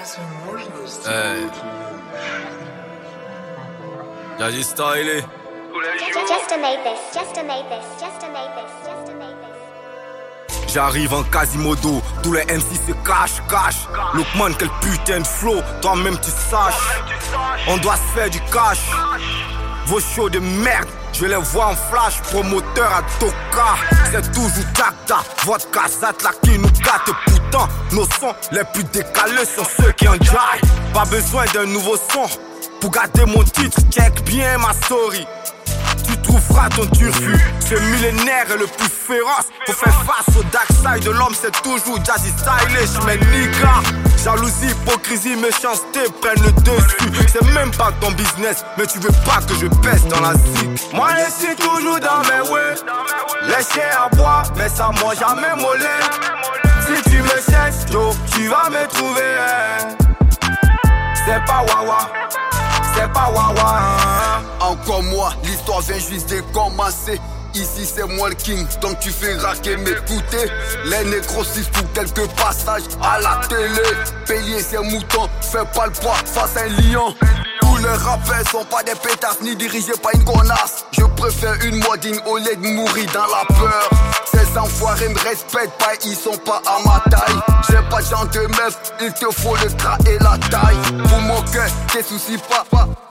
Hey. Jazzy stylé. J'arrive en Quasimodo, tous les MC se cachent. Lookman, quel putain de flow, toi-même tu saches. On doit se faire du cash. Vos shows de merde, je les vois en flash. Promoteur à Toka, c'est toujours Dagda. Votre cassette là qui nous gâte. Pourtant, nos sons les plus décalés sont ceux qui en jaillent. Pas besoin d'un nouveau son pour garder mon titre, check bien ma story. Tu trouveras ton turfu, ce millénaire est le plus féroce. Faut faire face au dark side de l'homme, c'est toujours Jazzy stylish, mais nigga. Jalousie, hypocrisie, méchanceté prennent le dessus. C'est même pas ton business, mais tu veux pas que je pèse dans la zik. Moi je suis toujours dans mes ways. Les chiens à boire, mais ça mange jamais mollet. Si tu me cherches, yo, tu vas me trouver. C'est pas wawa, c'est pas wawa. Encore moi, l'histoire vient juste de commencer. Ici c'est moi le king, donc tu fais raquer m'écouter. Les nécrosis pour quelques passages à la télé. Payer ses moutons, fais pas le poids face à un lion. Tous les rappeurs sont pas des pétasses ni dirigés par une connasse. Je préfère une modine au lieu de mourir dans la peur. Ces enfoirés me respectent pas, ils sont pas à ma taille. J'ai pas de genre de meuf, il te faut le gras et la taille. Pour mon cœur, tes soucis pas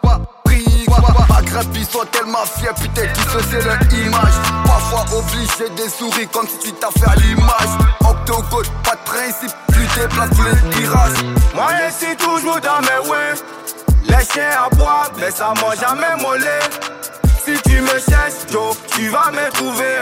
ma grève, ils sont tellement fiers, putain, qui faisaient leur image. Parfois obligé de sourire comme si tu t'as fait à l'image. Octogone, pas de principe, tu déplaces tous les virages. Moi je suis toujours dans mes ways. Les chiens à boire, mais ça mange jamais mollet. Si tu me cherches, yo, tu vas me trouver.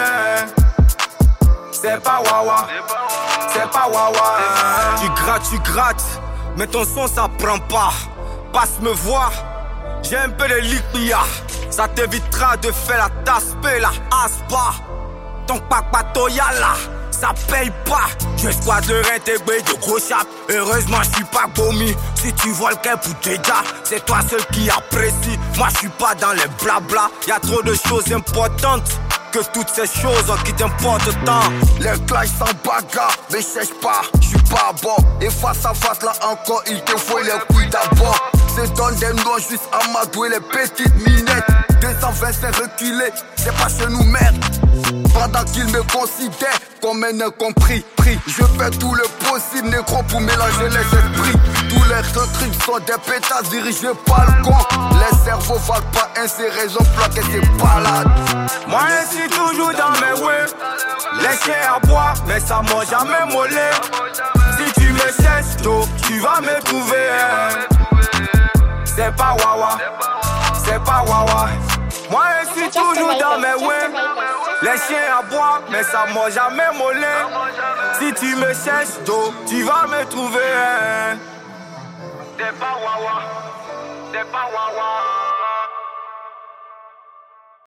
C'est pas wawa, c'est pas wawa. Tu grattes, mais ton son ça prend pas. Passe me voir. J'ai un peu de liquia, ça t'évitera de faire la tasse, la aspa. Ton papatoyala, ça paye pas. Je squatte le intégré de gros chap. Heureusement je suis pas gomi. Si tu vois le cœur pour déjà, c'est toi seul qui apprécie. Moi je suis pas dans les blabla. Y'a trop de choses importantes que toutes ces choses qui t'importent tant. Les clashs sans bagarre, mais cherche pas, je suis pas bon. Et face à face là encore, il te faut les couilles d'abord. C'est donne des noms juste à m'adouer les petites minettes. 225 reculés, c'est pas chez nous merde. Pendant qu'ils me considèrent comme un incompris. Je fais tout le possible négro pour mélanger les esprits. Tous les recrues sont des pétasses dirigés par le con. Les cerveaux valent pas un, c'est raison bloquées, c'est balade. Moi je suis toujours dans mes ways. Les chiens à boire, mais ça mange jamais mollet. Si tu me cherches, yo, tu vas me trouver. C'est pas wawa, c'est pas wawa. Moi je suis toujours dans mes ways. Les chiens à boire, mais ça mange jamais mollet. Si tu me cherches, yo, tu vas me trouver. C'est pas wawa, c'est pas wawa.